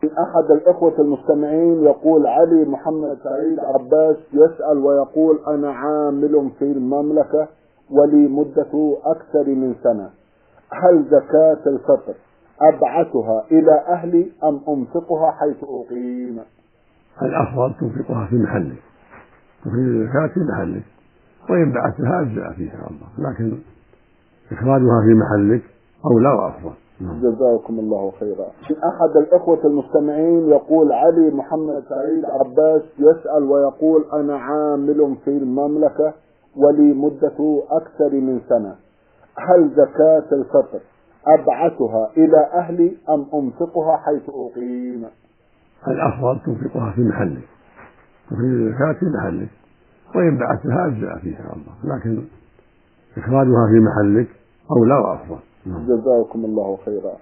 أحد الإخوة المستمعين يقول علي محمد سعيد عباس يسأل ويقول أنا عامل في المملكة ولي مدة أكثر من سنة، هل زكاة الفطر أبعثها إلى أهلي أم أنفقها حيث أقيم؟ الأفضل تنفقها في محلك، تخرج الزكاة في محلك، وإن بعثتها أجزاء فيها إن شاء الله، لكن إخراجها في محلك أولى وأفضل. جزاكم الله خيرا. أحد الإخوة المستمعين يقول علي محمد سعيد عباس يسأل ويقول أنا عامل في المملكة ولي مدة أكثر من سنة، هل زكاة الفطر أبعثها إلى أهلي أم أنفقها حيث أقيم؟ الأفضل تنفقها في محلك، تخرج الزكاة في محلك، وإن بعثتها أجزاء فيها إن شاء الله، لكن إخراجها في محلك أولى وأفضل. جزاكم الله خيرا.